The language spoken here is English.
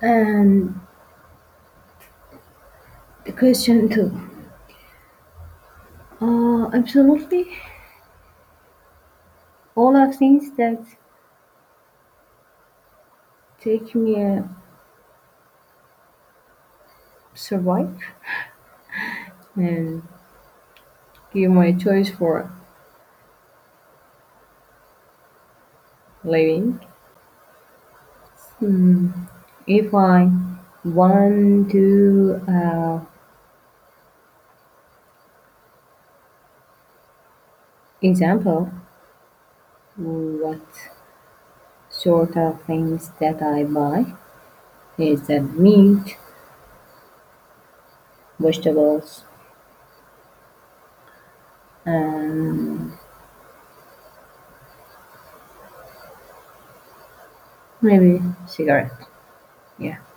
And the question two, absolutely, all are things that take me survive and give my choice for living. Hmm. If I want to example what sort of things that I buy is that meat, vegetables, and maybe cigarette. Yeah.